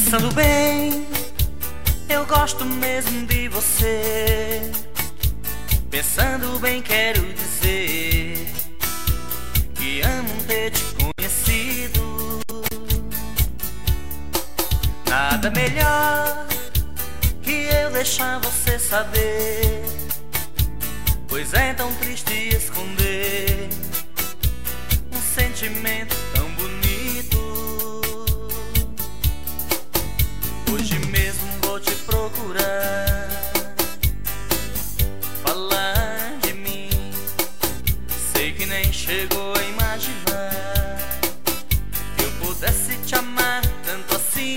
Pensando bem, eu gosto mesmo de você. Pensando bem, quero dizer que amo ter te conhecido. Nada melhor que eu deixar você saber, pois é tão triste esconder um sentimento tão bonito. Hoje mesmo vou te procurar, falar de mim. Sei que nem chegou a imaginar que eu pudesse te amar tanto assim.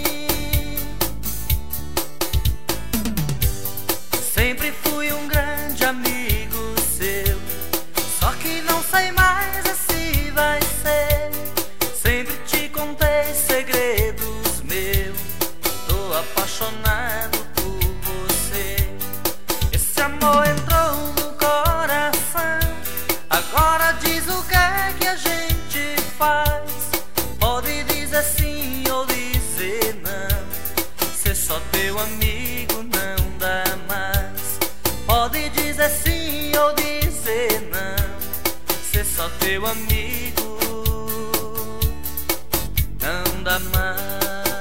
Sempre fui um grande amigo seu, só que não sei mais se vai ser. Sempre te contei segredos meus, tô apaixonado por você. Esse amor entrou no coração, agora diz o que é que a gente faz. Pode dizer sim ou dizer não, ser só teu amigo não dá mais. Pode dizer sim ou dizer não, ser só teu amigo não dá mais.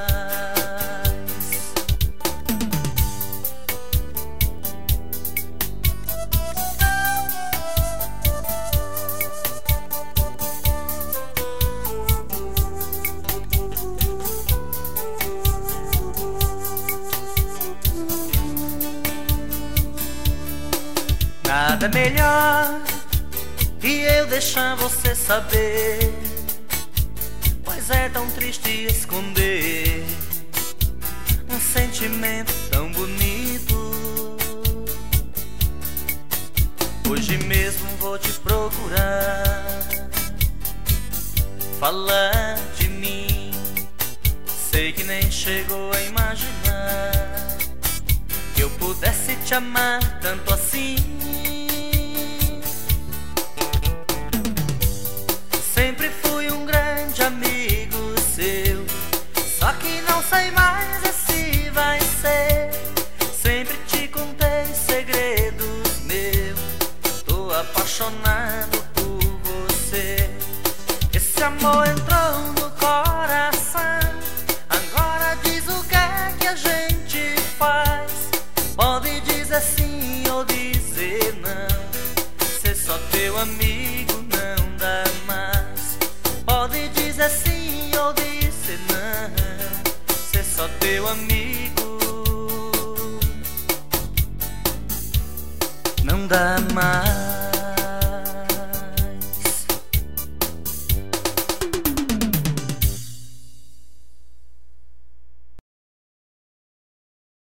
Nada melhor que eu deixar você saber, pois é tão triste esconder um sentimento tão bonito. Hoje mesmo vou te procurar, falar de mim. Sei que nem chegou a imaginar que eu pudesse te amar tanto assim. Sempre fui um grande amigo seu, só que não sei mais se vai ser. Sempre te contei segredos meus, tô apaixonado por você. Esse amor entrou no coração, agora diz o que é que a gente faz. Pode dizer sim ou dizer não, ser só teu amigo não dá mais. Pode dizer sim ou dizer não, ser só teu amigo não dá mais.